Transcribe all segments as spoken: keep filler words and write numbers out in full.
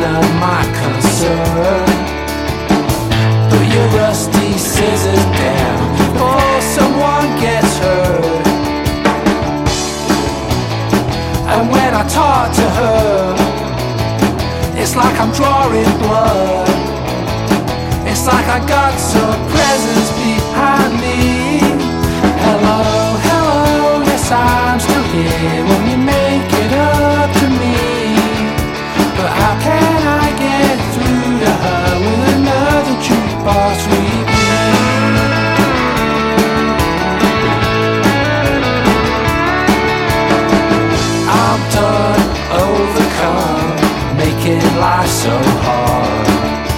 abandon my concern. Put your rusty scissors down before someone gets hurt. And when I talk to her, it's like I'm drawing blood. It's like I got some presence behind me. Hello, hello, yes I'm still here when you make it up to me. But how can I get through to her with another jukebox repeat? I'm done, overcome, making life so hard.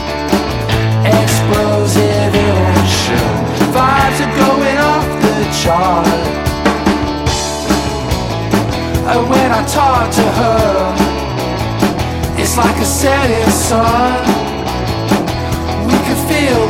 Explosive inaction, vibes are going off the chart. And when I talk to her, it's like a setting sun. We can feel